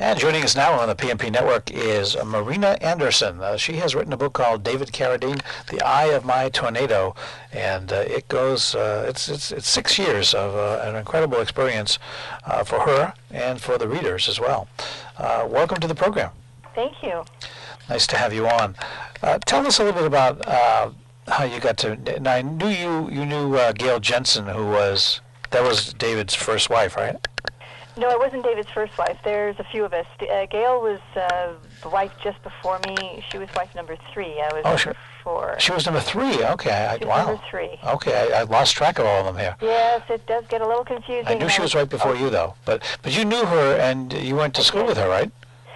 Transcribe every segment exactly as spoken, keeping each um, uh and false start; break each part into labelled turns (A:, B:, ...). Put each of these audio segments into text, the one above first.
A: And joining us now on the P M P Network is Marina Anderson. Uh, she has written a book called David Carradine, The Eye of My Tornado, and uh, it goes, uh, it's, it's, it's six years of uh, an incredible experience uh, for her and for the readers as well. Uh, welcome to the program.
B: Thank you.
A: Nice to have you on. Uh, tell us a little bit about uh, how you got to, now I knew you, you knew uh, Gail Jensen, who was, that was David's first wife, right?
B: No, it wasn't David's first wife. There's a few of us. Uh, Gail was uh, the wife just before me. She was wife number three. I was
A: oh,
B: number
A: she,
B: four.
A: She was number three. Okay. I,
B: she was
A: wow.
B: number three.
A: Okay, I, I lost track of all of them here.
B: Yes, it does get a little confusing.
A: I knew she was right before you, though. But but you knew her, and you went to school with her, right?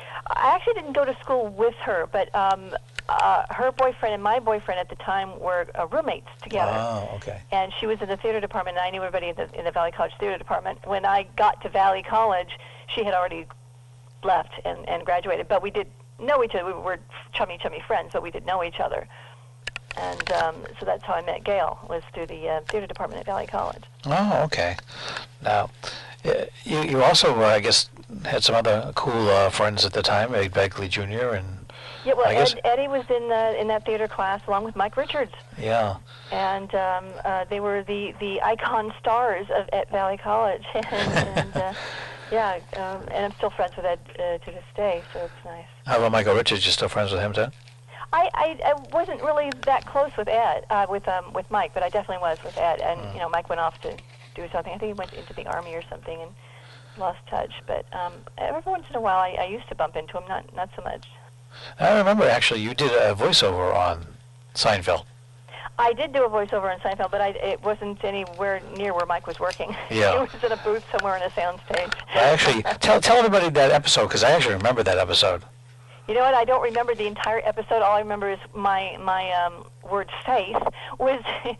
B: I actually didn't go to school with her, but um, uh, her boyfriend and my boyfriend at the time were uh, roommates together.
A: Oh, okay.
B: And she was in the theater department, and I knew everybody in the, in the Valley College theater department. When I got to Valley College, she had already left and, and graduated, but we did know each other. We were chummy, chummy friends, but we did know each other. And um, so that's how I met Gail, was through the uh, theater department at Valley College.
A: Oh, okay. Now, you, you also, uh, I guess, had some other cool uh, friends at the time, Ed Begley Junior and
B: yeah, well,
A: I guess,
B: Ed, Eddie was in the, in that theater class along with Mike Richards.
A: Yeah.
B: And um, uh, they were the, the icon stars of at Valley College. and, and uh, yeah, um, and I'm still friends with Ed uh, to this day, so it's nice.
A: How about Michael Richards? You still friends with him too?
B: I, I, I wasn't really that close with Ed, uh, with um, with Mike, but I definitely was with Ed. And mm. you know, Mike went off to do something. I think he went into the Army or something and lost touch. But um, every once in a while, I, I used to bump into him. Not not so much.
A: I remember actually you did a voiceover on Seinfeld.
B: I did do a voiceover on Seinfeld, but I, it wasn't anywhere near where Mike was working.
A: Yeah.
B: He was in a booth somewhere in a soundstage.
A: Well, actually, tell tell everybody that episode, because I actually remember that episode.
B: You know what? I don't remember the entire episode. All I remember is my my um, word "faith" was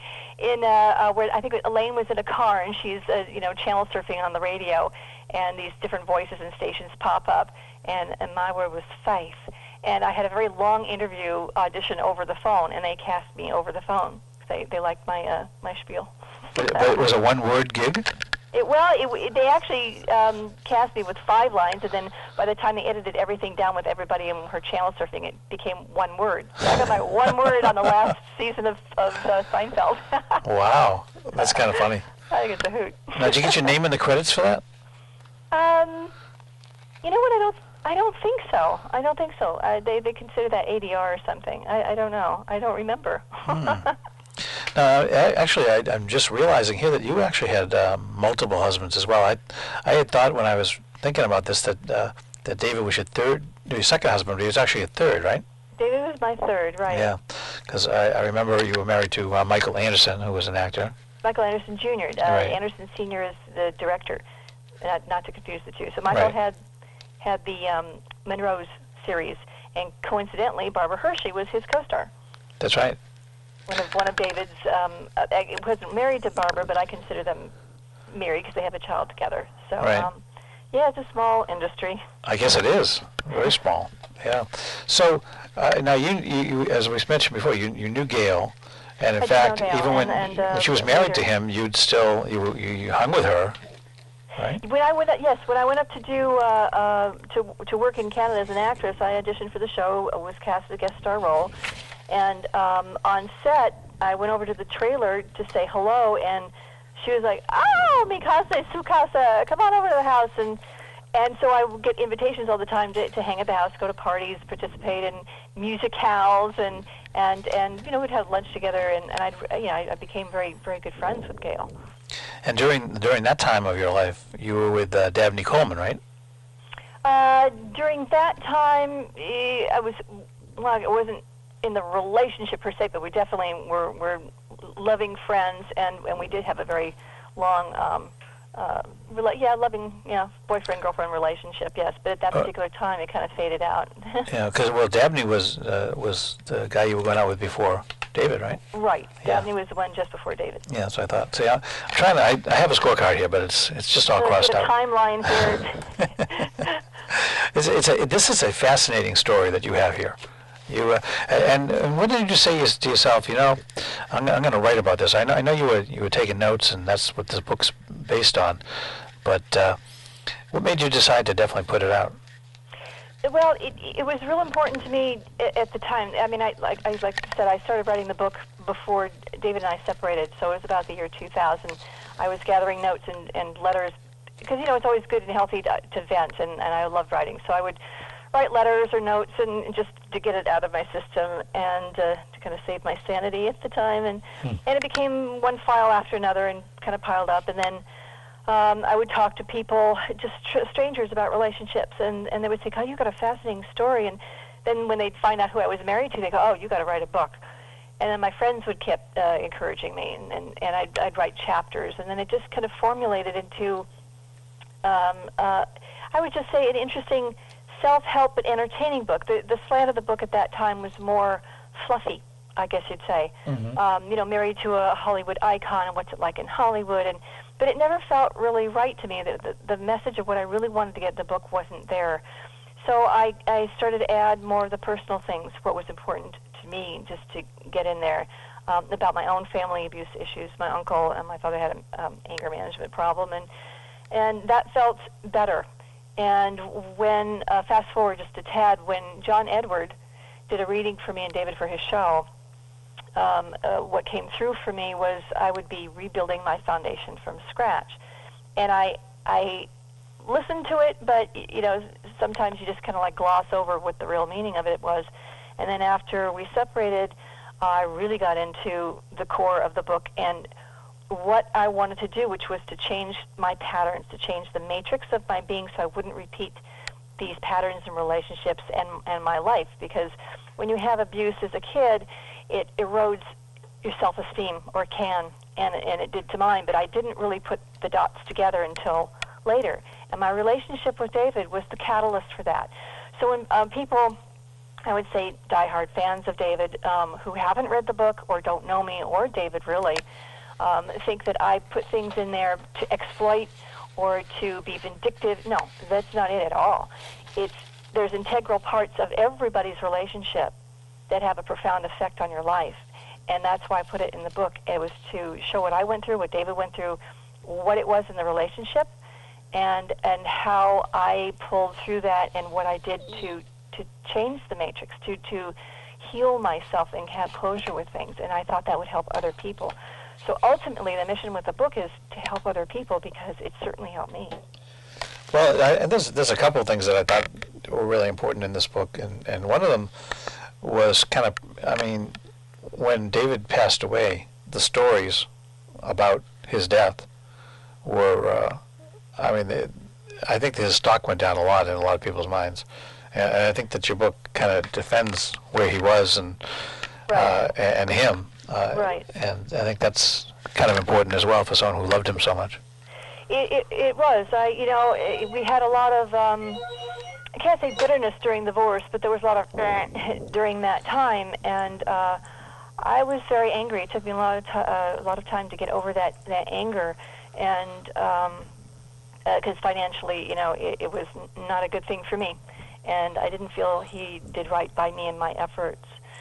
B: in uh, uh, where I think Elaine was in a car and she's uh, you know channel surfing on the radio, and these different voices and stations pop up, and, and my word was "faith." And I had a very long interview audition over the phone, and they cast me over the phone. They they liked my uh, my spiel.
A: But, but it was a one-word gig?
B: It, well, it, they actually um, cast me with five lines, and then by the time they edited everything down with everybody in her channel surfing, it became one word. So I got my one word on the last season of, of uh, Seinfeld.
A: Wow, that's kind of funny.
B: I think it's a hoot.
A: Now, did you get your name in the credits for that?
B: Um, you know what? I don't. I don't think so. I don't think so. Uh, they they consider that A D R or something. I, I don't know. I don't remember.
A: Hmm. Now, actually, I, I'm just realizing here that you actually had uh, multiple husbands as well. I, I had thought when I was thinking about this that uh, that David was your third, your second husband, but he was actually a third, right?
B: David was my third, right?
A: Yeah, because I, I remember you were married to uh, Michael Anderson, who was an actor.
B: Michael Anderson Junior Uh,
A: right.
B: Anderson Senior is the director, not, not to confuse the two. So Michael
A: right.
B: had had the um, Monroe's series, and coincidentally, Barbara Hershey was his co-star.
A: That's right.
B: One of one of David's. Um, I wasn't married to Barbara, but I consider them married because they have a child together. So,
A: right.
B: um, yeah, it's a small industry.
A: I guess it is very small. Yeah. So uh, now you, you, you, as we mentioned before, you you knew Gail, and in
B: I
A: fact,
B: did know Gail,
A: even when,
B: and, and, uh,
A: when she was married
B: later.
A: to him, you'd still you you, you hung with her, right?
B: When I went up, yes, when I went up to do uh, uh, to to work in Canada as an actress, I auditioned for the show, was cast as a guest star role. And um, on set, I went over to the trailer to say hello, and she was like, "Oh, Mikasa, Sukasa, come on over to the house." And and so I would get invitations all the time to, to hang at the house, go to parties, participate in musicals, and and and you know we'd have lunch together, and and I you know I, I became very very good friends with Gail.
A: And during during that time of your life, you were with uh, Dabney Coleman, right?
B: Uh, during that time, eh, I was well, it wasn't in the relationship per se, but we definitely were, were loving friends, and, and we did have a very long, um, uh, rela- yeah, loving, yeah, boyfriend-girlfriend relationship, yes. But at that
A: Uh,
B: particular time, it kind of faded out.
A: Yeah, because well, Dabney was uh, was the guy you were going out with before David, right?
B: Right.
A: Yeah.
B: Dabney was the one just before David.
A: Yeah, that's what I thought. See, I'm trying to. I, I have a scorecard here, but it's it's just all
B: So
A: crossed
B: a
A: out.
B: timeline here.
A: it's, it's a, this is a fascinating story that you have here. You uh, and, and what did you say to yourself? You know, I'm, I'm going to write about this. I know, I know you were you were taking notes, and that's what this book's based on. But uh, what made you decide to definitely put it out?
B: Well, it, it was real important to me at, at the time. I mean, I like I like I said, I started writing the book before David and I separated, so it was about the year two thousand. I was gathering notes and, and letters because you know it's always good and healthy to, to vent, and, and I loved writing. So I would write letters or notes and just to get it out of my system and uh, to kind of save my sanity at the time. And hmm. and it became one file after another and kind of piled up. And then um, I would talk to people, just tr- strangers, about relationships, and, and they would say, "Oh, you got a fascinating story." And then when they'd find out who I was married to, they go, "Oh, you got to write a book." And then my friends would keep uh, encouraging me, and, and, and I'd, I'd write chapters. And then it just kind of formulated into, um, uh, I would just say, an interesting self-help but entertaining book. The, the slant of the book at that time was more fluffy, I guess you'd say. Mm-hmm. Um, you know, married to a Hollywood icon and what's it like in Hollywood. And but it never felt really right to me. The, the, the message of what I really wanted to get in the book wasn't there. So I, I started to add more of the personal things, what was important to me, just to get in there, um, about my own family abuse issues. My uncle and my father had an um, anger management problem, and and that felt better. And when, uh, fast forward just a tad, when John Edward did a reading for me and David for his show, um, uh, what came through for me was I would be rebuilding my foundation from scratch. And I, I listened to it, but, you know, sometimes you just kind of like gloss over what the real meaning of it was. And then after we separated, uh, I really got into the core of the book and what I wanted to do, which was to change my patterns, to change the matrix of my being so I wouldn't repeat these patterns in relationships and, and my life. Because when you have abuse as a kid, it erodes your self-esteem, or it can, and, and it did to mine, but I didn't really put the dots together until later. And my relationship with David was the catalyst for that. So when uh, people, I would say diehard fans of David, um, who haven't read the book or don't know me or David really, Um, think that I put things in there to exploit or to be vindictive. No, that's not it at all. It's there's integral parts of everybody's relationship that have a profound effect on your life, and that's why I put it in the book. It was to show what I went through, what David went through, what it was in the relationship, and and how I pulled through that, and what I did to to change the matrix, to to heal myself and have closure with things, and I thought that would help other people. So ultimately, the mission with the book is to help other people, because it certainly helped me.
A: Well, I, and there's, there's a couple of things that I thought were really important in this book, and, and one of them was kind of, I mean, when David passed away, the stories about his death were, uh, I mean, they, I think his stock went down a lot in a lot of people's minds. And, and I think that your book kind of defends where he was and
B: right.
A: uh, and, and him. Uh,
B: right.
A: And I think that's kind of important as well for someone who loved him so much.
B: It, it, it was. I, you know, it, we had a lot of, um, I can't say bitterness during the divorce, but there was a lot of eh, during that time, and uh, I was very angry. It took me a lot of t- uh, a lot of time to get over that, that anger, and because um, uh, financially, you know, it, it was n- not a good thing for me, and I didn't feel he did right by me and my efforts.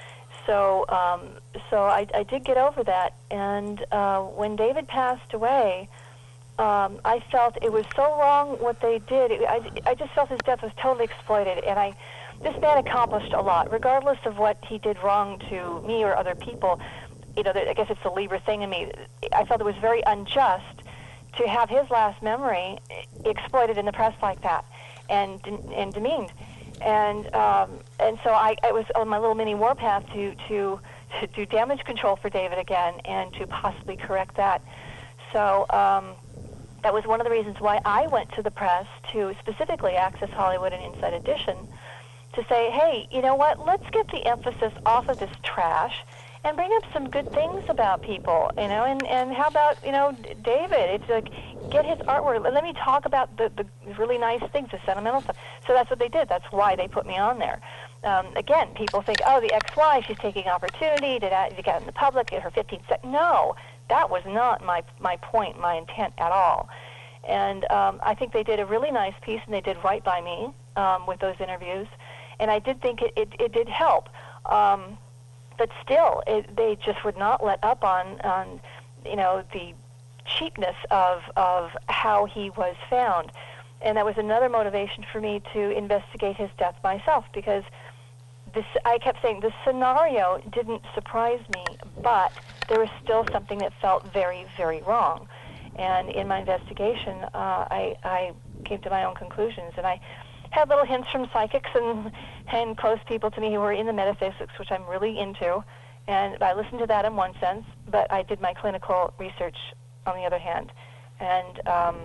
B: So, um, so I, I did get over that, and uh, when David passed away, um, I felt it was so wrong what they did. It, I, I just felt his death was totally exploited, and I, this man accomplished a lot, regardless of what he did wrong to me or other people. You know, I guess it's the Libra thing in me. I felt it was very unjust to have his last memory exploited in the press like that, and and demeaned. And um, and so I, I was on my little mini warpath to, to to do damage control for David again, and to possibly correct that. So um, that was one of the reasons why I went to the press, to specifically Access Hollywood and Inside Edition, to say, hey, you know what? Let's get the emphasis off of this trash and bring up some good things about people, you know. And, and how about, you know, David? It's like, get his artwork. Let me talk about the, the really nice things, the sentimental stuff. So that's what they did. That's why they put me on there. Um, again, people think, oh, the ex-wife, she's taking opportunity to, to get in the public, get her fifteen seconds. No, that was not my my point, my intent at all. And um, I think they did a really nice piece, and they did right by me um, with those interviews. And I did think it, it, it did help. Um, but still, it, they just would not let up on, on you know, the cheapness of, of how he was found. and that was another motivation for me to investigate his death myself, because this, I kept saying the scenario didn't surprise me, but there was still something that felt very, very wrong. And in my investigation, uh, I, I came to my own conclusions, and I had little hints from psychics and, and close people to me who were in the metaphysics, which I'm really into, and I listened to that in one sense, but I did my clinical research on the other hand, and um,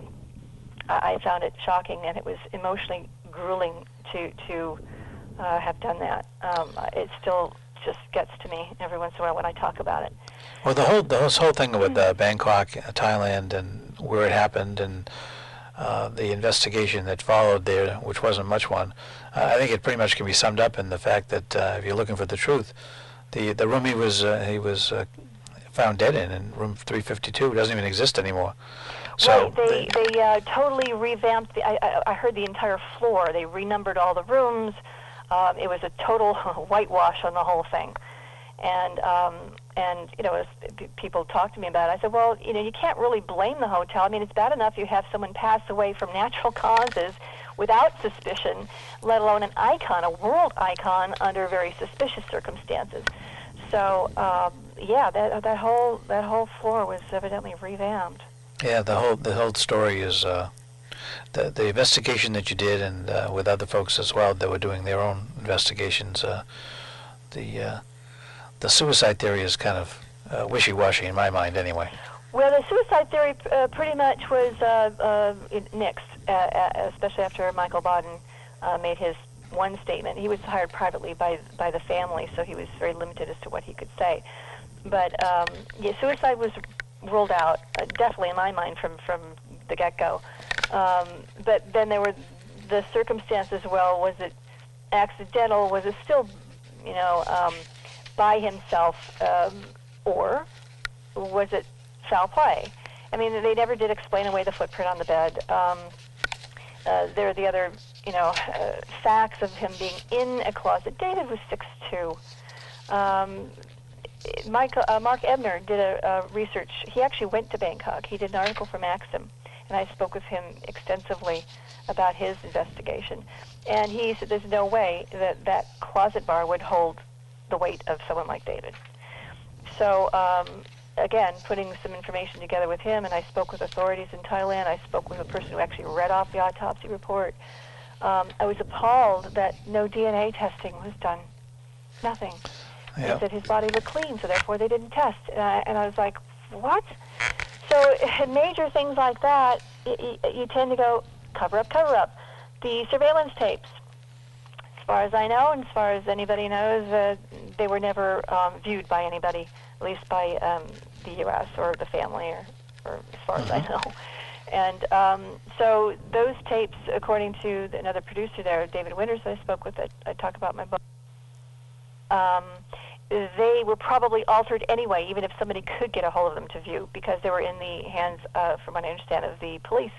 B: I, I found it shocking, and it was emotionally grueling to, to uh, have done that. Um, it still just gets to me every once in a while when I talk about it.
A: Well, the whole the whole thing with uh, Bangkok, uh, Thailand, and where it happened, and uh, the investigation that followed there, which wasn't much one, uh, I think it pretty much can be summed up in the fact that uh, if you're looking for the truth, the the room he was uh, he was uh, found dead in, in room three fifty-two, doesn't even exist anymore. So
B: right, they they, they uh, totally revamped. The, I, I I heard the entire floor. They renumbered all the rooms. Um, it was a total whitewash on the whole thing. And, um, and you know, as people talk to me about it, I said, well, you know, you can't really blame the hotel. I mean, it's bad enough you have someone pass away from natural causes without suspicion, let alone an icon, a world icon, under very suspicious circumstances. So, um, yeah, that that whole that whole floor was evidently revamped.
A: Yeah, the whole the whole story is uh, the the investigation that you did, and uh, with other folks as well that were doing their own investigations. Uh, the uh, The suicide theory is kind of uh, wishy-washy in my mind, anyway.
B: Well, the suicide theory uh, pretty much was uh, uh, nixed, uh, especially after Michael Baden uh, made his one statement. He was hired privately by by the family, so he was very limited as to what he could say. But um, yeah, suicide was ruled out, uh, definitely in my mind, from from the get-go. Um, but then there were the circumstances. Well, was it accidental? Was it still, you know? Um, by himself, um, or was it foul play? I mean, they never did explain away the footprint on the bed. Um, uh, there are the other, you know, uh, facts of him being in a closet. David was six foot two. Um, Michael, uh, Mark Ebner did a, a research. He actually went to Bangkok. He did an article for Maxim, and I spoke with him extensively about his investigation. And he said there's no way that that closet bar would hold the weight of someone like David. So, um, again, putting some information together with him, and I spoke with authorities in Thailand. I spoke with a person who actually read off the autopsy report. Um, I was appalled that no D N A testing was done. Nothing.
A: Yep.
B: They said his body looked clean, so therefore they didn't test. And I, and I was like, what? So major things like that, you, you tend to go, cover up, cover up. The surveillance tapes, as far as I know, and as far as anybody knows, uh, they were never um, viewed by anybody, at least by um, the U S or the family, or, or as far mm-hmm. as I know. And um, so those tapes, according to another producer there, David Winters, I spoke with, I, I talk about my book, um, they were probably altered anyway, even if somebody could get a hold of them to view, because they were in the hands, uh, from what I understand, of the police.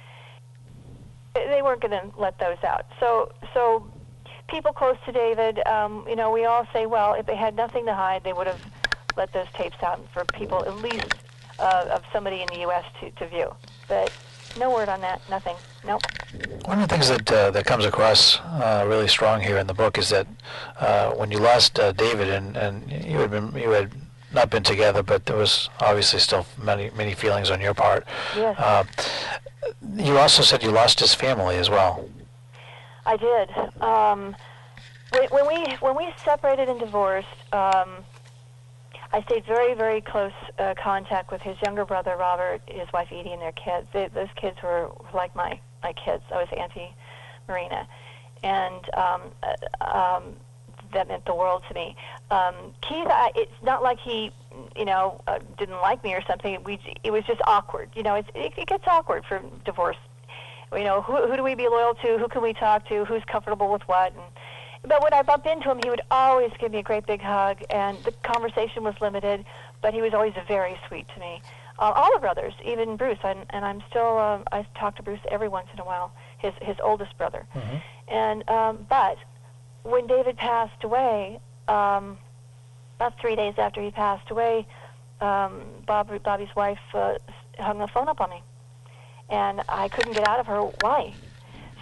B: They weren't going to let those out. So, so people close to David, um, you know, we all say, well, if they had nothing to hide, they would have let those tapes out for people, at least uh, of somebody in the U S to, to view. But no word on that, nothing, nope.
A: One of the things that uh, that comes across uh, really strong here in the book is that uh, when you lost uh, David, and, and you had been you had not been together, but there was obviously still many many feelings on your part.
B: Yes.
A: Uh, you also said you lost his family as well.
B: I did. Um, when, when we when we separated and divorced, um, I stayed very, very close uh, contact with his younger brother, Robert, his wife, Edie, and their kids. They, those kids were like my, my kids. I was Auntie Marina. And um, uh, um, that meant the world to me. Um, Keith, I, it's not like he, you know, uh, didn't like me or something. We, it was just awkward. You know, it's, it, it gets awkward for divorce. You know, who, who do we be loyal to? Who can we talk to? Who's comfortable with what? And, but when I bumped into him, he would always give me a great big hug, and the conversation was limited, but he was always very sweet to me. Uh, all the brothers, even Bruce, and, and I'm still, um, I talk to Bruce every once in a while, his his oldest brother. Mm-hmm. And um, but when David passed away, um, about three days after he passed away, um, Bob, Bobby's wife uh, hung the phone up on me, and I couldn't get out of her why.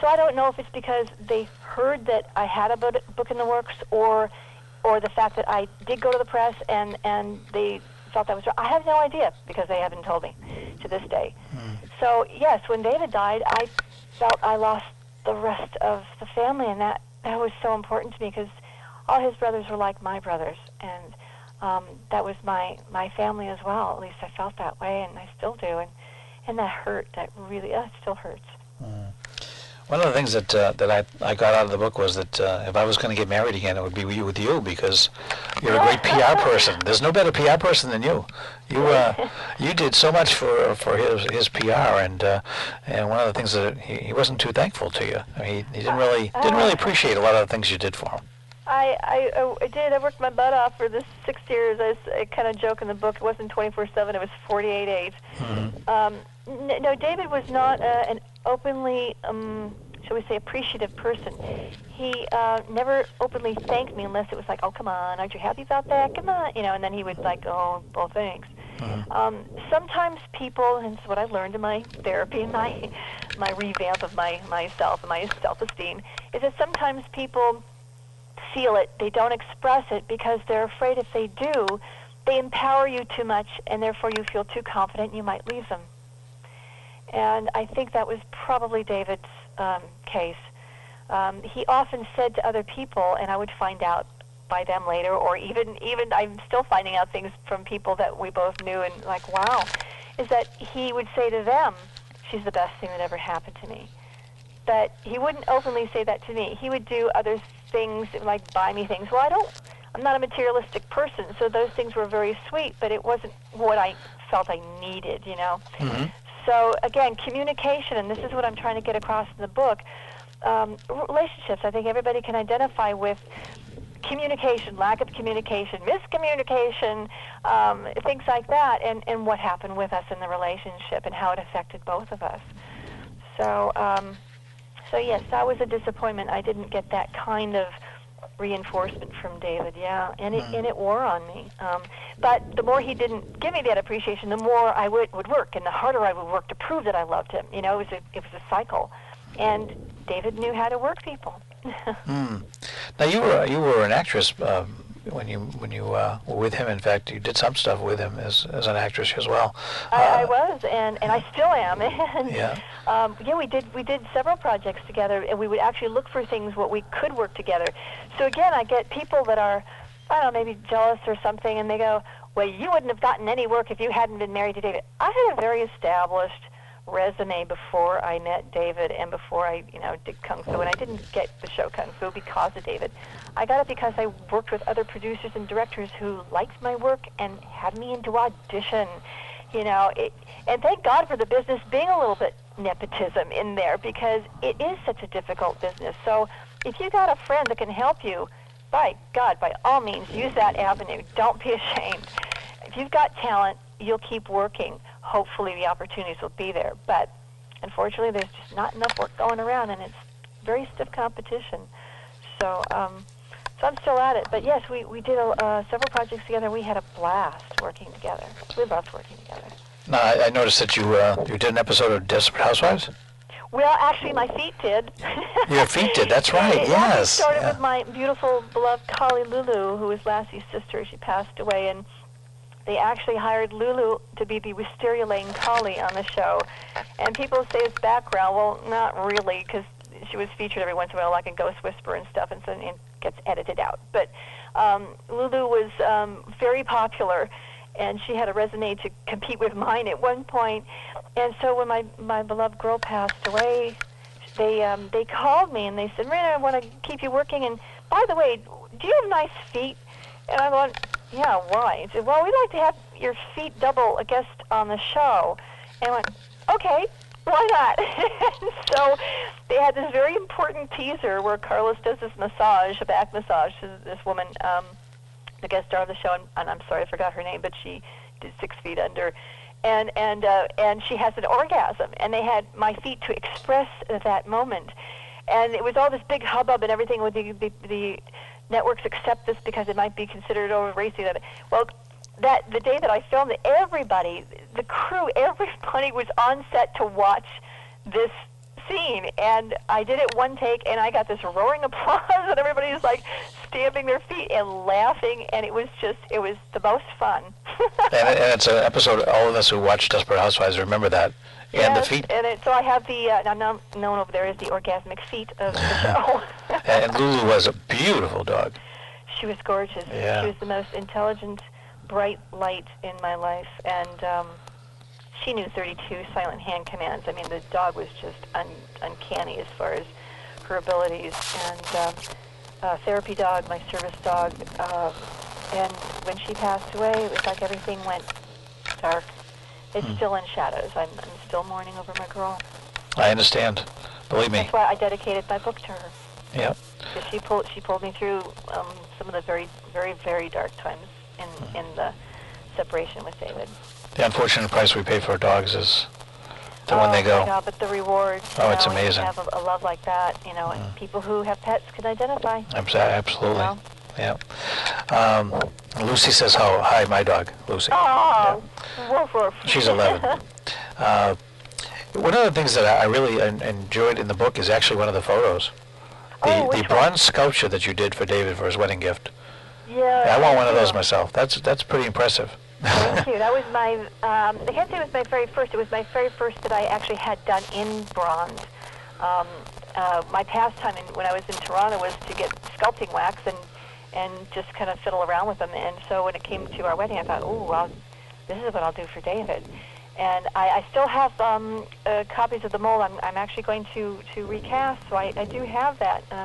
B: So I don't know if it's because they heard that I had a book book in the works, or or the fact that I did go to the press and, and they felt that was wrong. I have no idea, because they haven't told me to this day. Mm. So, yes, when David died, I felt I lost the rest of the family, and that, that was so important to me, because all his brothers were like my brothers, and um, that was my, my family as well. At least I felt that way, and I still do, and, and that hurt. That really, uh, still hurts.
A: Mm. One of the things that uh, that I, I got out of the book was that uh, if I was going to get married again, it would be with you, because you're a great P R person. There's no better P R person than you. You uh, you did so much for for his his P R, and uh, and one of the things that he, he wasn't too thankful to you. I mean, he, he didn't really didn't really appreciate a lot of the things you did for him.
B: I, I, I did. I worked my butt off for this six years. I, I kind of joke in the book, it wasn't twenty-four seven, it was forty-eight eight. Mm-hmm. Um, n- no, David was not uh, an openly, um, shall we say, appreciative person. He uh, never openly thanked me unless it was like, oh, come on, aren't you happy about that? Come on, you know, and then he would like, oh, well, thanks. Mm-hmm. Um, sometimes people, and it's what I've learned in my therapy and my, my revamp of my myself and my self-esteem, is that sometimes people feel it, they don't express it because they're afraid if they do, they empower you too much, and therefore you feel too confident and you might leave them. And I think that was probably David's um, case. Um, he often said to other people, and I would find out by them later, or even, even I'm still finding out things from people that we both knew and like, wow, is that he would say to them, she's the best thing that ever happened to me. But he wouldn't openly say that to me. He would do other things, like buy me things. Well, I don't, I'm not a materialistic person, so those things were very sweet, but it wasn't what I felt I needed, you know? Mm-hmm. So, again, communication, and this is what I'm trying to get across in the book, um, relationships, I think everybody can identify with communication, lack of communication, miscommunication, um, things like that, and, and what happened with us in the relationship and how it affected both of us. So, um, so yes, that was a disappointment. I didn't get that kind of reinforcement from David, yeah, and it, and it wore on me. Um, but the more he didn't give me that appreciation, the more I would, would work, and the harder I would work to prove that I loved him. You know, it was a, it was a cycle. And David knew how to work people.
A: mm. Now, you were you were an actress um, when you when you uh, were with him. In fact, you did some stuff with him as as an actress as well.
B: I,
A: uh,
B: I was, and, and I still am. And,
A: yeah.
B: Um, yeah, we did we did several projects together, and we would actually look for things what we could work together. So again, I get people that are, I don't know, maybe jealous or something, and they go, well, you wouldn't have gotten any work if you hadn't been married to David. I had a very established resume before I met David and before I, you know, did Kung Fu, and I didn't get the show Kung Fu because of David. I got it because I worked with other producers and directors who liked my work and had me into audition, you know, it, and thank God for the business being a little bit nepotism in there, because it is such a difficult business. So if you got a friend that can help you, by God, by all means, use that avenue. Don't be ashamed. If you've got talent, you'll keep working. Hopefully the opportunities will be there. But unfortunately, there's just not enough work going around, and it's very stiff competition. So um, so I'm still at it. But yes, we, we did uh, several projects together. We had a blast working together. We loved working together.
A: Now, I, I noticed that you uh, you did an episode of Desperate Housewives.
B: Well, actually, my feet did.
A: Your feet did, that's right,
B: it,
A: yes.
B: It started
A: yeah.
B: with my beautiful, beloved collie, Lulu, who was Lassie's sister. She passed away, and they actually hired Lulu to be the wisteria-laying collie on the show. And people say it's background. Well, not really, because she was featured every once in a while, like in Ghost Whisperer and stuff, and so it gets edited out. But um, Lulu was um, very popular, and she had a resume to compete with mine at one point. And so when my, my beloved girl passed away, they um, they called me and they said, Marina, I want to keep you working. And by the way, do you have nice feet? And I went, yeah, why? He said, well, we'd like to have your feet double a guest on the show. And I went, okay, why not? And so they had this very important teaser where Carlos does this massage, a back massage to this woman, um, the guest star of the show, and, and I'm sorry I forgot her name, but she did Six Feet Under. And and uh, and she has an orgasm, and they had my feet to express that moment, and it was all this big hubbub and everything. Would the, the the networks accept this because it might be considered over racy? Well, that the day that I filmed it, everybody, the crew, everybody was on set to watch this scene, and I did it one take, and I got this roaring applause, and everybody was like stamping their feet and laughing, and it was just, it was the most fun.
A: and, and it's an episode, all of us who watch Desperate Housewives remember that. And
B: yes,
A: the feet.
B: And it, so I have the, uh, now known over there as the orgasmic feet of the show.
A: And Lulu was a beautiful dog.
B: She was gorgeous.
A: Yeah.
B: She was the most intelligent, bright light in my life, and um, she knew thirty-two silent hand commands. I mean, the dog was just un- uncanny as far as her abilities. And um, uh, therapy dog, my service dog, uh, and when she passed away, it was like everything went dark. It's
A: Hmm.
B: still in shadows. I'm, I'm still mourning over my girl.
A: I understand. Believe me.
B: That's why I dedicated my book to her.
A: Yep.
B: Because she pulled she pulled me through um, some of the very, very, very dark times in
A: Hmm.
B: in the separation with David.
A: The unfortunate price we pay for dogs is the
B: oh,
A: when they
B: my
A: go.
B: God, but the reward.
A: Oh,
B: you
A: it's
B: know, when
A: amazing.
B: you have a, a love like that, you know, and people who have pets can identify.
A: Abs- Absolutely.
B: You know?
A: Yeah. Um, Lucy says, "How hi, my dog, Lucy."
B: Oh, woof woof.
A: She's eleven. uh, one of the things that I I really en- enjoyed in the book is actually one of the photos. The,
B: Oh,
A: the
B: which one?
A: bronze sculpture that you did for David for his wedding gift.
B: Yeah.
A: I want one of
B: thank
A: those
B: you.
A: myself. That's that's pretty impressive.
B: Thank you. That was my, um, I can't say it was my very first. It was my very first that I actually had done in bronze. Um, uh, my pastime in, when I was in Toronto was to get sculpting wax and, and just kind of fiddle around with them. And so when it came to our wedding, I thought, oh, well, this is what I'll do for David. And I, I still have um, uh, copies of the mold. I'm, I'm actually going to, to recast, so I, I do have that. Um,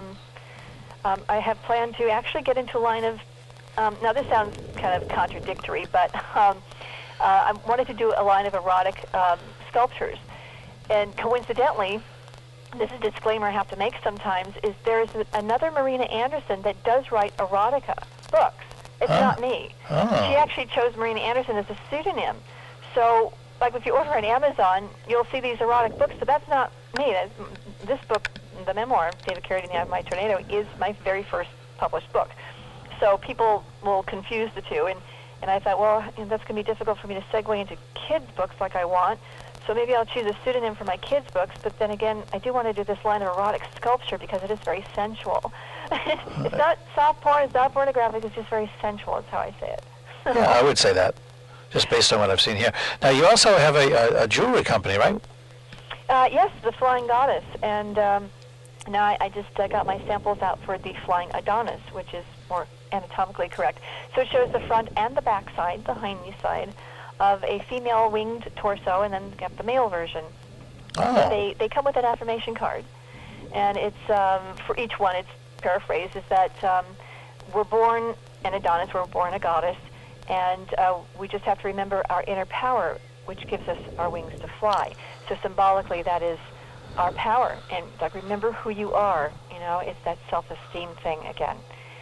B: um, I have planned to actually get into a line of Um, now, this sounds kind of contradictory, but um, uh, I wanted to do a line of erotic um, sculptures. And coincidentally, this is a disclaimer I have to make sometimes, is there's another Marina Anderson that does write erotica books. It's
A: Oh.
B: not me.
A: Oh.
B: She actually chose Marina Anderson as a pseudonym. So, like if you order on Amazon, you'll see these erotic books, but that's not me. That's, this book, the memoir, David Carradine, The Eye of My Tornado, is my very first published book. So people will confuse the two, and, and I thought, well, you know, that's going to be difficult for me to segue into kids' books like I want, so maybe I'll choose a pseudonym for my kids' books, but then again, I do want to do this line of erotic sculpture because it is very sensual. It's not soft porn, it's not pornographic, it's just very sensual, is how I say it.
A: Yeah, I would say that, just based on what I've seen here. Now, you also have a, a, a jewelry company, right?
B: Uh, yes, the Flying Goddess, and um, now I, I just uh, got my samples out for the Flying Adonis, which is more anatomically correct. So it shows the front and the back side, the hindy side, of a female winged torso, and then got the male version.
A: Oh.
B: They they come with an affirmation card, and it's um, for each one. It's paraphrased is that um, we're born an Adonis, we're born a goddess, and uh, we just have to remember our inner power, which gives us our wings to fly. So symbolically, that is our power, and like remember who you are. You know, it's that self-esteem thing again.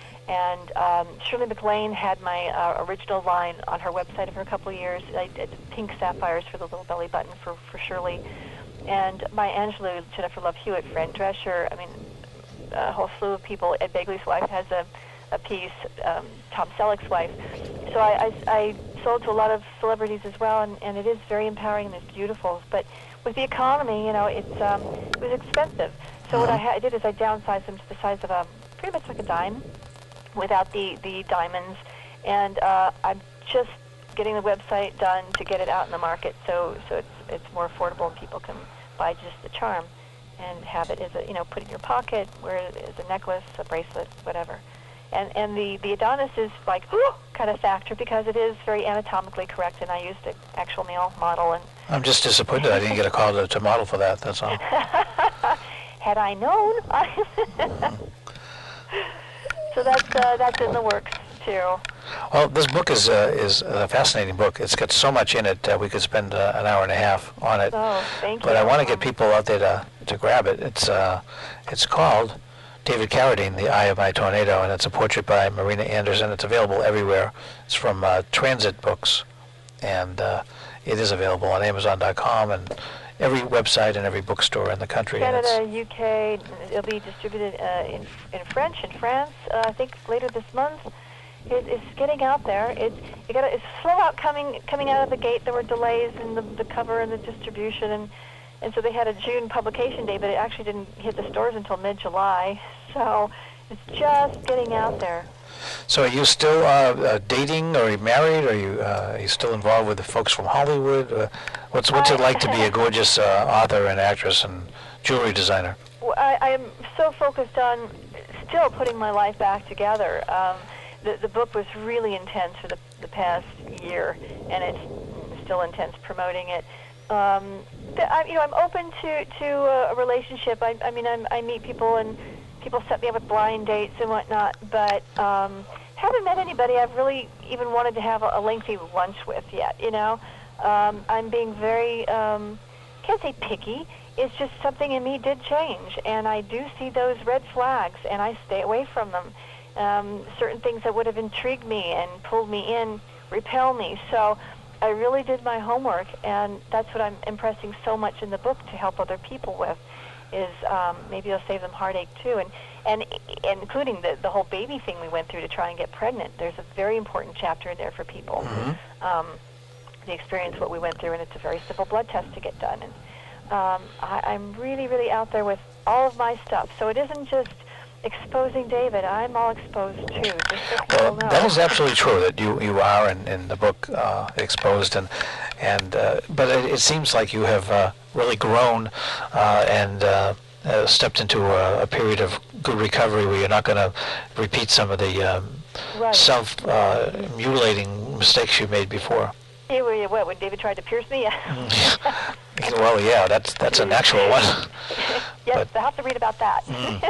B: And um, Shirley MacLaine had my uh, original line on her website for a couple of years. I did pink sapphires for the little belly button for, for Shirley. And Maya Angelou, Jennifer Love Hewitt, Fran Drescher, I mean, a whole slew of people. Ed Begley's wife has a, a piece, um, Tom Selleck's wife. So I, I, I sold to a lot of celebrities as well, and, and it is very empowering and it's beautiful. But with the economy, you know, it's um, it was expensive. So what I, ha- I did is I downsized them to the size of a, pretty much like a dime, without the, the diamonds, and uh, I'm just getting the website done to get it out in the market, so so it's it's more affordable and people can buy just the charm and have it as a, you know, put it in your pocket, wear it as a necklace, a bracelet, whatever. And and the, the Adonis is like, whew, kind of factor because it is very anatomically correct, and I used an actual male model. And
A: I'm just disappointed I didn't get a call to, to model for that, that's all.
B: had I known. So that's uh, that's in the works too.
A: Well, this book is uh, is a fascinating book. It's got so much in it, uh, we could spend uh, an hour and a half on it.
B: Oh, thank you.
A: But I want to get people out there to, to grab it. It's uh, it's called David Carradine, The Eye of My Tornado, and it's a portrait by Marina Anderson. It's available everywhere. It's from uh, Transit Books, and uh, it is available on Amazon dot com and every website and every bookstore in the country. and it's-
B: Canada, U K, it'll be distributed uh, in in French in France. Uh, I think later this month. It, it's getting out there. It's you got it's slow out coming coming out of the gate. There were delays in the, the cover and the distribution, and and so they had a June publication date, but it actually didn't hit the stores until mid-July. So it's just getting out there.
A: So are you still uh, uh, dating, or are you married, or are you, uh, are you still involved with the folks from Hollywood? Uh, what's what's it like to be a gorgeous uh, author and actress and jewelry designer?
B: Well, I, I'm so focused on still putting my life back together. Um, the, the book was really intense for the, the past year, and it's still intense promoting it. Um, I, you know, I'm open to, to a relationship. I, I mean, I'm, I meet people, and people set me up with blind dates and whatnot, but um, haven't met anybody I've really even wanted to have a, a lengthy lunch with yet, you know? Um, I'm being very, um, can't say picky, it's just something in me did change, and I do see those red flags, and I stay away from them. Um, certain things that would have intrigued me and pulled me in repel me, so I really did my homework, and that's what I'm impressing so much in the book to help other people with, is um, maybe it'll save them heartache too, and, and, and including the, the whole baby thing we went through to try and get pregnant. There's a very important chapter in there for people.
A: Mm-hmm.
B: Um, the experience, what we went through, and it's a very simple blood test to get done. And um, I, I'm really, really out there with all of my stuff, so it isn't just exposing David. I'm all exposed too, just so people
A: Well,
B: know.
A: that is absolutely true that you, you are in, in the book uh, exposed, and and uh, but it, it seems like you have uh, really grown uh, and uh, uh, stepped into a, a period of good recovery where you're not going to repeat some of the um,
B: Right.
A: self-mutilating mistakes you made before.
B: Hey, were you, what, when David tried to pierce me?
A: Well, yeah, that's that's a natural one.
B: Yes,
A: But-
B: I'll have to read about that.
A: Mm.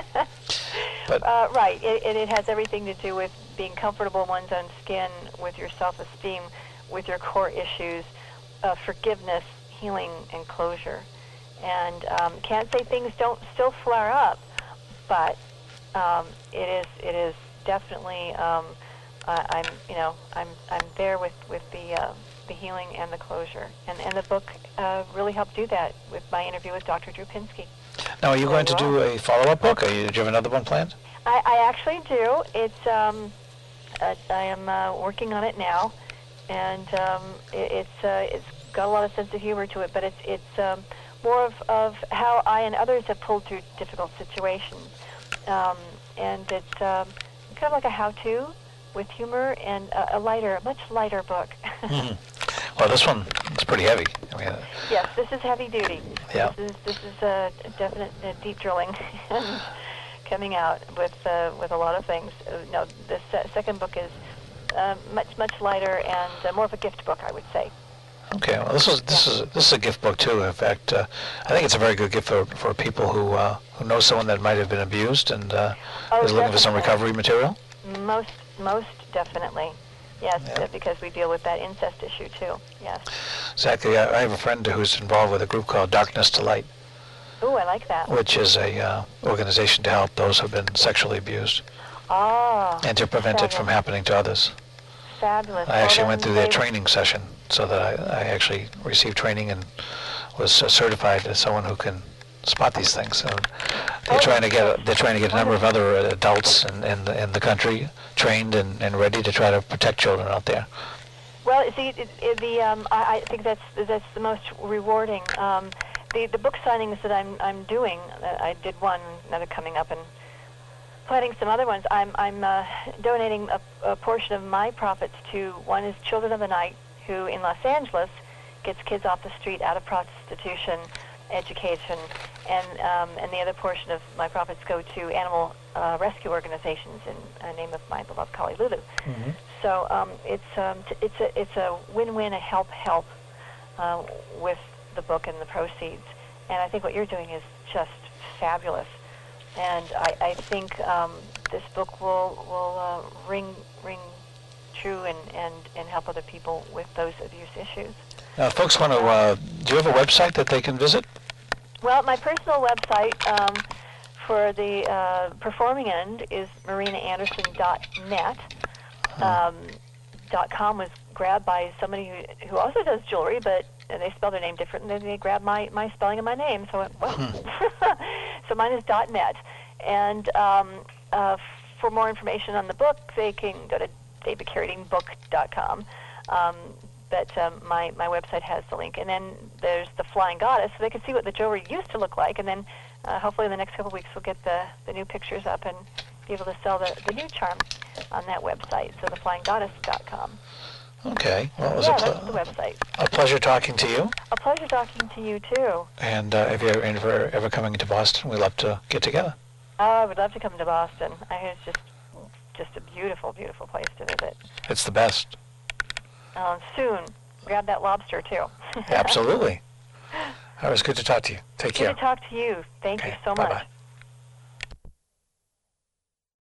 A: But-
B: uh, right, it, it, it has everything to do with being comfortable in one's own skin, with your self-esteem, with your core issues, uh, forgiveness, healing, and closure. And um, can't say things don't still flare up, but um, it is it is definitely um, uh, I'm you know I'm I'm there with with the uh, the healing and the closure, and and the book uh, really helped do that with my interview with Doctor Drew Pinsky.
A: Now, are you
B: There
A: going to
B: you
A: do
B: are.
A: a follow-up book? Are you, do you have another one planned?
B: I, I actually do. It's um, uh, I am uh, working on it now, and um, it, it's uh, it's got a lot of sense of humor to it, but it's it's um, more of, of how I and others have pulled through difficult situations, um, and it's um, kind of like a how-to with humor and a, a lighter, much lighter book.
A: Mhm. Well, this one is pretty heavy. I mean, uh,
B: Yes, this is heavy duty.
A: Yeah.
B: This is this is a definite uh, deep drilling and coming out with uh, with a lot of things. Uh, no, the se- second book is uh, much much lighter and uh, more of a gift book, I would say.
A: okay. Well, this is this is this is a gift book too. In fact, uh, I think it's a very good gift for for people who uh, who know someone that might have been abused and uh,
B: Oh,
A: is looking for some
B: definitely.
A: recovery material.
B: Most most definitely. Yes,
A: Yeah.
B: uh, because we deal with that incest issue too. Yes.
A: Exactly. I, I have a friend who's involved with a group called Darkness to Light,
B: Ooh, I like that.
A: which is a uh, organization to help those who've been sexually abused
B: Ah.
A: and to prevent it from
B: fabulous.
A: happening to others.
B: Fabulous.
A: I actually
B: Well,
A: went
B: then
A: through their
B: they-
A: training session so that I, I actually received training and was uh, certified as someone who can spot these things. So they're
B: Oh,
A: trying to
B: that's
A: get they're trying to get a number of other adults in, in, the, in the country trained and, and ready to try to protect children out there.
B: Well, see, it, it, the um, I, I think that's that's the most rewarding. Um, the the book signings that I'm I'm doing, uh, I did one, another coming up, and planning some other ones. I'm I'm uh, donating a, a portion of my profits to one is Children of the Night, who in Los Angeles gets kids off the street out of prostitution, education, and um, and the other portion of my profits go to animal uh, rescue organizations in the name of my beloved collie Lulu.
A: Mm-hmm.
B: So um, it's um, t- it's a it's a win-win, a help-help uh, with the book and the proceeds. And I think what you're doing is just fabulous. And I, I think um, this book will will uh, ring ring true and, and, and help other people with those abuse issues.
A: Now, if folks want to, uh, do you have a website that they can visit?
B: Well, my personal website um, for the uh, performing end is marina anderson dot net. Um, dot .com was grabbed by somebody who, who also does jewelry, but they spell their name different, and they grabbed my, my spelling of my name. So, it, well, so mine is .net. And um, uh, for more information on the book, they can go to david carradine book dot com. Um, but um, my, my website has the link. And then there's the Flying Goddess, so they can see what the jewelry used to look like. And then uh, hopefully in the next couple of weeks we'll get the, the new pictures up and be able to sell the, the new charm on that website, so the flying goddess dot com.
A: Okay. Well, it was
B: Yeah,
A: a,
B: that's
A: ple-
B: the website.
A: a pleasure talking to you.
B: A pleasure talking to you, too.
A: And uh, if you're ever, ever coming into Boston, we'd love to get together.
B: Oh, I would love to come to Boston. I hear it's just, just a beautiful, beautiful place to visit.
A: It's the best.
B: Um, soon. Grab that lobster, too.
A: Absolutely. It was good to talk to you. Take
B: Good
A: care.
B: to talk to you. Thank
A: Okay,
B: you so much.
A: bye-bye.